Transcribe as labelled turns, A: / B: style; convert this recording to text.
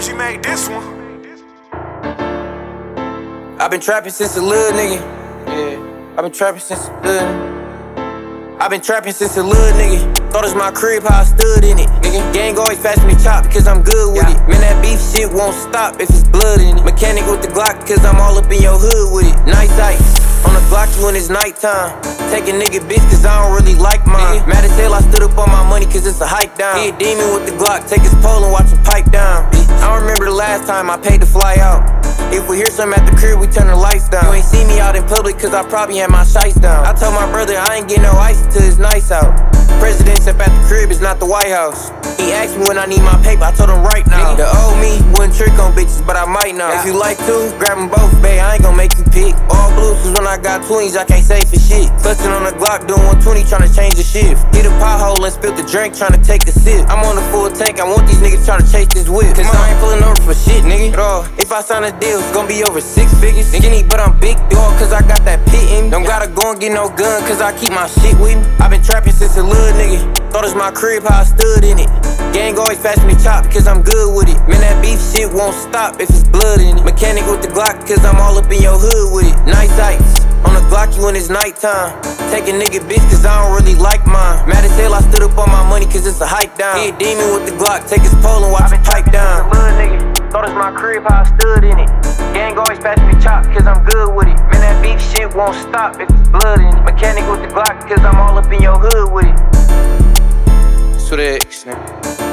A: Breezy made this one.
B: I've been trapping since a little nigga. Yeah, I've been trapping since a little. I've been trapping since a little nigga. Thought it's my crib, how I stood in it. Nigga, gang always passing me chop because I'm good with it. Man, that beef shit won't stop if it's blood in it. Mechanic with the Glock because I'm all up in your hood with it. Nice ice on the Glock when it's nighttime. Take a nigga bitch cause I don't really like mine. Mad as hell, I stood up on my money cause it's a hike down. He a demon with the Glock, take his pole and watch him pipe down. I don't remember the last time I paid to fly out. If we hear something at the crib, we turn the lights down. You ain't see me out in public cause I probably had my shites down. I told my brother I ain't getting no ice till it's nice out. President's up at the crib, it's not the White House. He asked me when I need my paper, I told him right now. The old me wouldn't trick on bitches, but I might now. If you like two, grab them both, babe, I ain't gon' make you pick. All blues cause when I got 20s, I can't save for shit. Clutching on the Glock, doing 120, tryna change the shift. Hit a pothole and spill the drink, tryna take a sip. I'm on the full tank, I want these niggas tryna chase this whip. Cause I ain't pulling over for shit, nigga, at all. If I sign a deal, it's gon' be over 6 figures. Skinny, but I'm big dog, cause I got that pit in me. Don't gotta go and get no gun, cause I keep my shit with me. I been trapping since a little nigga. Thought it's my crib, how I stood in it. Gang always passing me chop cause I'm good with it. Man, that beef shit won't stop if it's blood in it. Mechanic with the Glock cause I'm all up in your hood with it. Nice ice on the Glock when it's nighttime. Take a nigga bitch cause I don't really like mine. Mad as hell, I stood up on my money cause it's a hike down. He a demon with the Glock, take his pole and watch him pipe down. Little nigga, thought it's my crib, how I stood in it. Gang always passing me chop cause I'm good with it. Man, that beef shit won't stop if it's blood in it. Mechanic with the Glock cause I'm all up in your hood with it. That's what it is,